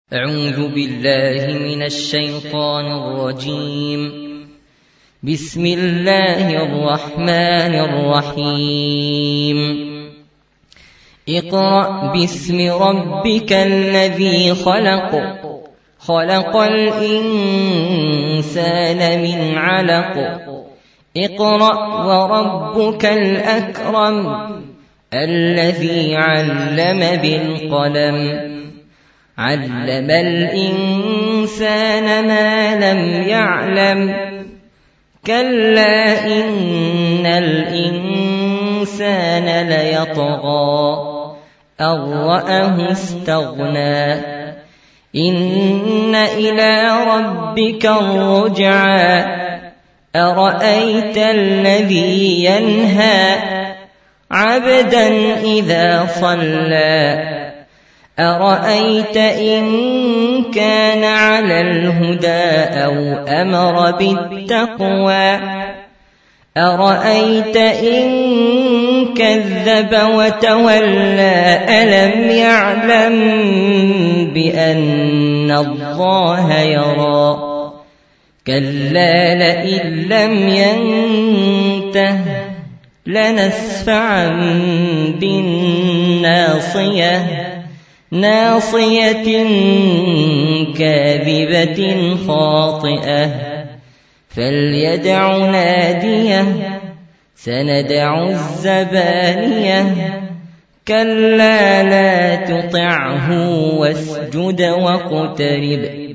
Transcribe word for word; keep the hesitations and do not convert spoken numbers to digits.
أعوذ بالله من الشيطان الرجيم. بسم الله الرحمن الرحيم. اقرأ باسم ربك الذي خلق خلق الإنسان من علق اقرأ وربك الأكرم الذي علم بالقلم علم الإنسان ما لم يعلم كلا إن الإنسان ليطغى أن رآه استغنى إن إلى ربك الرجعى أرأيت الذي ينهى عبدا إذا صلى أرأيت إن كان على الهدى أو أمر بالتقوى أرأيت إن كذب وتولى ألم يعلم بأن الله يرى كلا لئن لم ينته لنسفعا بالناصية ناصية كاذبة خاطئة فليدع ناديه سندع الزبانية كلا لا تطعه واسجد واقترب